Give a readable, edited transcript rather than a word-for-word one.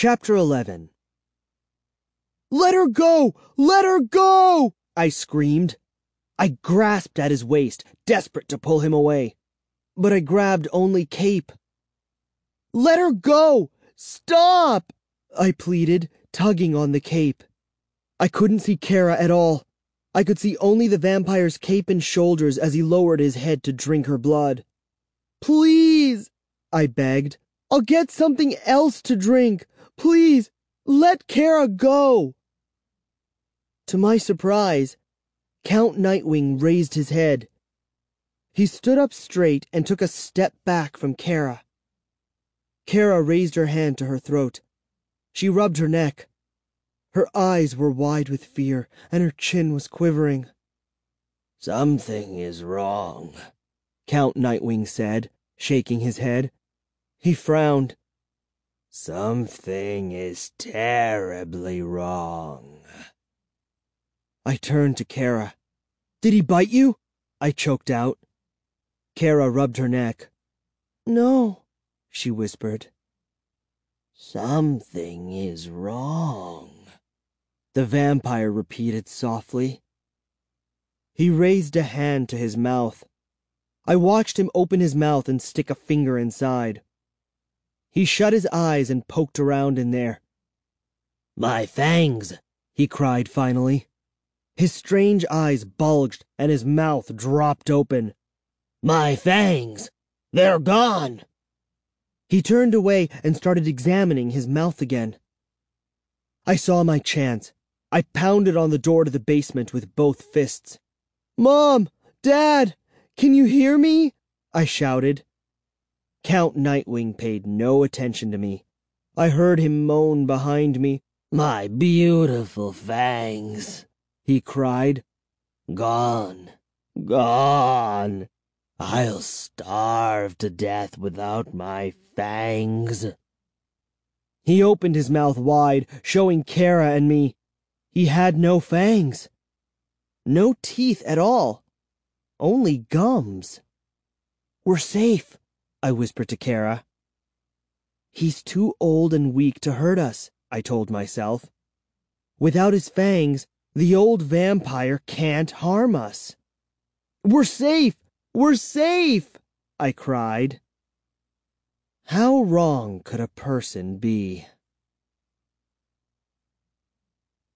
Chapter 11. "Let her go! Let her go!" I screamed. I grasped at his waist, desperate to pull him away. But I grabbed only Cape. "Let her go! Stop!" I pleaded, tugging on the cape. I couldn't see Kara at all. I could see only the vampire's cape and shoulders as he lowered his head to drink her blood. "Please," I begged. "I'll get something else to drink. Please, let Kara go." To my surprise, Count Nightwing raised his head. He stood up straight and took a step back from Kara. Kara raised her hand to her throat. She rubbed her neck. Her eyes were wide with fear, and her chin was quivering. "Something is wrong," Count Nightwing said, shaking his head. He frowned. "Something is terribly wrong." I turned to Kara. "Did he bite you?" I choked out. Kara rubbed her neck. "No," she whispered. "Something is wrong," the vampire repeated softly. He raised a hand to his mouth. I watched him open his mouth and stick a finger inside. He shut his eyes and poked around in there. "My fangs!" he cried finally. His strange eyes bulged and his mouth dropped open. "My fangs! They're gone!" He turned away and started examining his mouth again. I saw my chance. I pounded on the door to the basement with both fists. "Mom! Dad! Can you hear me?" I shouted. Count Nightwing paid no attention to me. I heard him moan behind me. "My beautiful fangs," he cried. "Gone, gone. I'll starve to death without my fangs." He opened his mouth wide, showing Kara and me. He had no fangs. No teeth at all. Only gums. "We're safe," I whispered to Kara. "He's too old and weak to hurt us," I told myself. "Without his fangs, the old vampire can't harm us." "We're safe! We're safe!" I cried. How wrong could a person be?